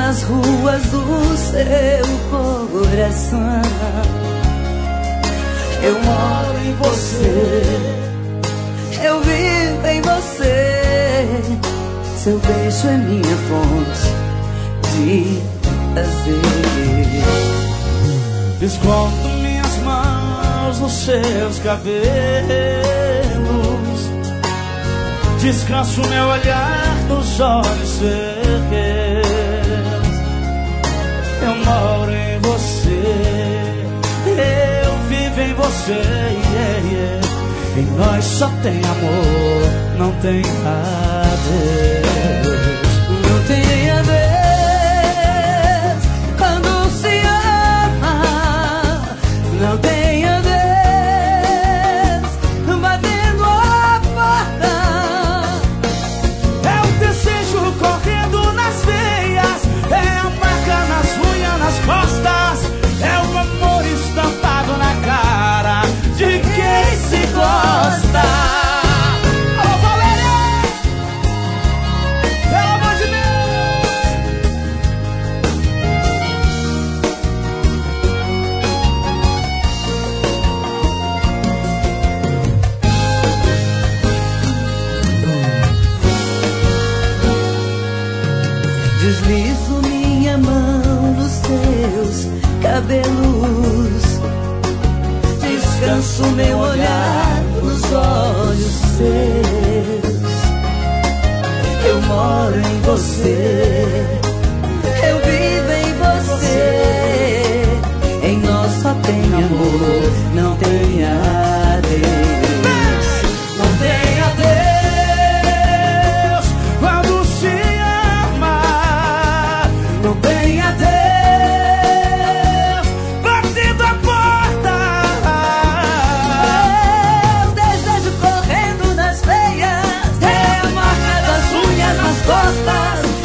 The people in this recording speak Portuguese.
nas ruas do seu coração. Eu moro em você, eu vivo em você. Seu beijo é minha fonte de prazer. Escondo minhas mãos nos seus cabelos, descanso meu olhar nos olhos seus. Eu moro em você, eu vivo em você, yeah, yeah. Em nós só tem amor, não tem adeus. Não tem adeus quando se ama. Não tem adeus batendo a porta. É o desejo correndo nas veias, é a marca nas unhas, nas costas, é o amor estampado na cara de quem se gosta. Ô Valéria, pelo amor de Deslizo minha mão nos seus cabelos, descanso meu olhar nos olhos seus. Eu moro em você, eu vivo em você. Em nós só tem amor, não tem adeus. Não tem Deus, quando se ama, não tem adeus, batendo a porta. o desejo correndo nas veias, é a marca das unhas nas costas,